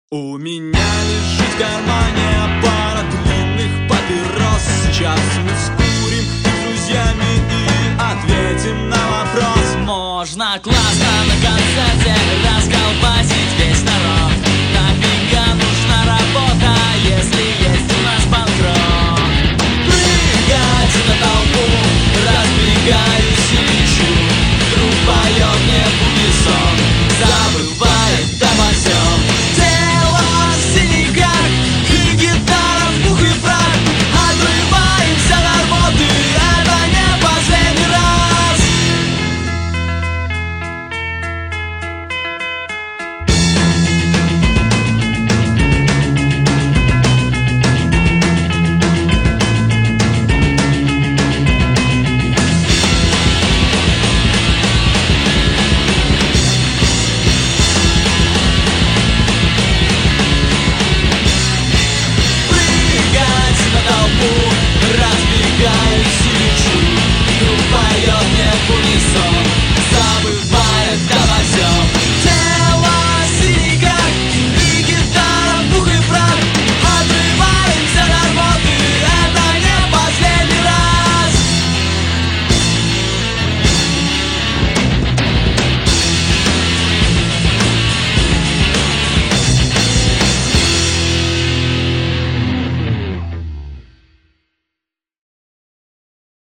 У меня лежит в кармане пара длинных папирос. Сейчас мы скурим с друзьями и ответим на вопрос: можно класть